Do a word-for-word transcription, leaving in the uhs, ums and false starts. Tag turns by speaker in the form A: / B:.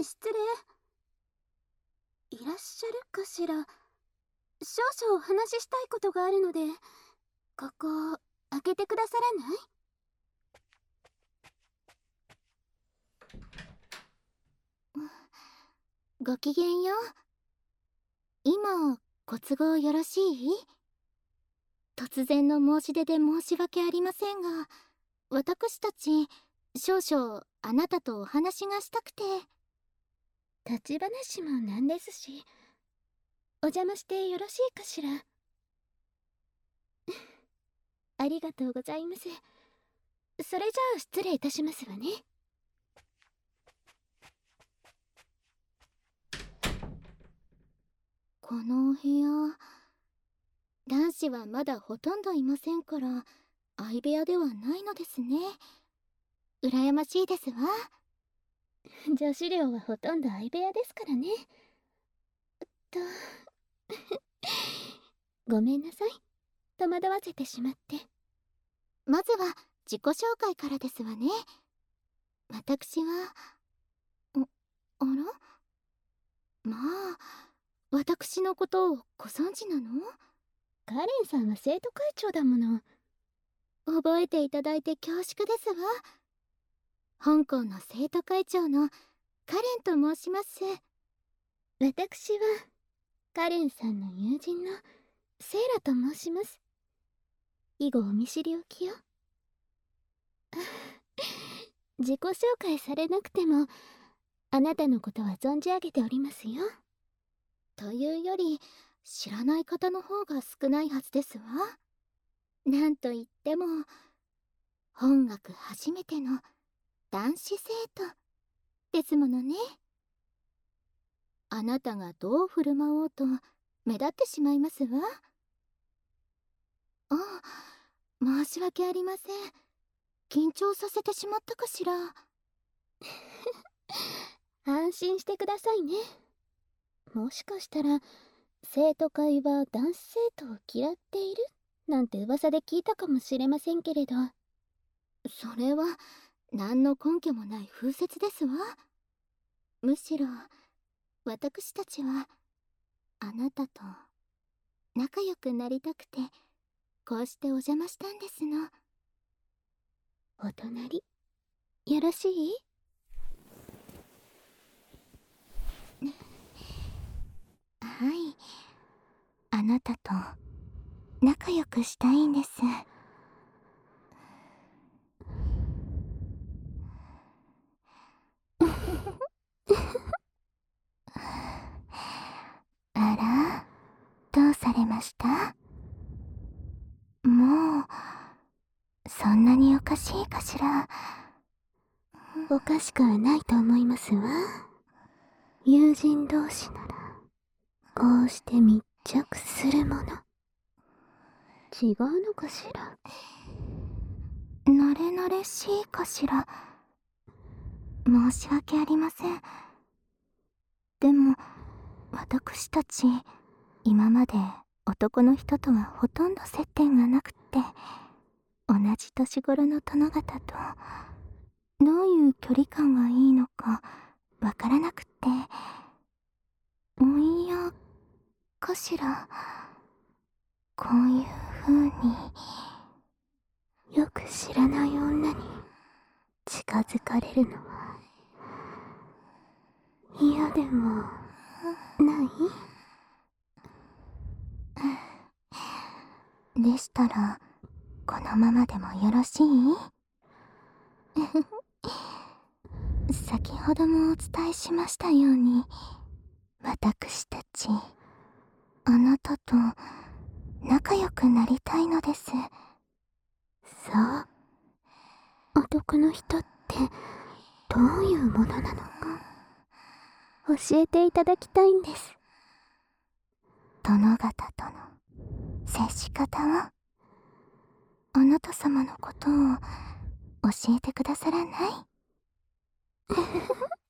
A: 失礼。いらっしゃるかしら。少々お話ししたいことがあるので、ここ開けてくださらない？
B: ごきげんよう。今ご都合よろしい？突然の申し出で申し訳ありませんが、私たち少々あなたとお話がしたくて。
A: 立ち話もなんですし、お邪魔してよろしいかしら。ありがとうございます。それじゃあ失礼いたしますわね。
B: このお部屋、男子はまだほとんどいませんから相部屋ではないのですね。羨ましいですわ。
A: 女子寮はほとんど相部屋ですからね。とごめんなさい、戸惑わせてしまって。
B: まずは自己紹介からですわね。私はあ、あら、まあ私のことをご存知なの？
A: カレンさんは生徒会長だもの。
B: 覚えていただいて恐縮ですわ。香港の生徒会長のカレンと申します。
A: 私はカレンさんの友人のセイラと申します。以後お見知りおきよ。自己紹介されなくてもあなたのことは存じ上げておりますよ。
B: というより知らない方の方が少ないはずですわ。なんといっても本学初めての男子生徒ですものね。あなたがどう振る舞おうと目立ってしまいますわ。あ、申し訳ありません。緊張させてしまったかしら。
A: 安心してくださいね。もしかしたら生徒会は男子生徒を嫌っているなんて噂で聞いたかもしれませんけれど。
B: それは何の根拠もない風説ですわ。むしろ私たちはあなたと仲良くなりたくてこうしてお邪魔したんですの。
A: お隣よろしい？
B: はい、あなたと仲良くしたいんです。あら、どうされました？もうそんなにおかしいかしら。
A: おかしくはないと思いますわ。友人同士ならこうして密着するもの。違うのかしら。
B: 慣れ慣れしいかしら。申し訳ありません。でも私たち今まで男の人とはほとんど接点がなくって、同じ年頃の殿方とどういう距離感がいいのかわからなくって。おいやかしら。こういう風に
A: よく知らない女に近づかれるのは嫌でもない？
B: でしたらこのままでもよろしい？先ほどもお伝えしましたように、私たちあなたと仲良くなりたいのです。
A: そう。男の人ってどういうものなのか教えていただきたいんです。
B: 殿方との接し方を、あなた様のことを教えてくださらない？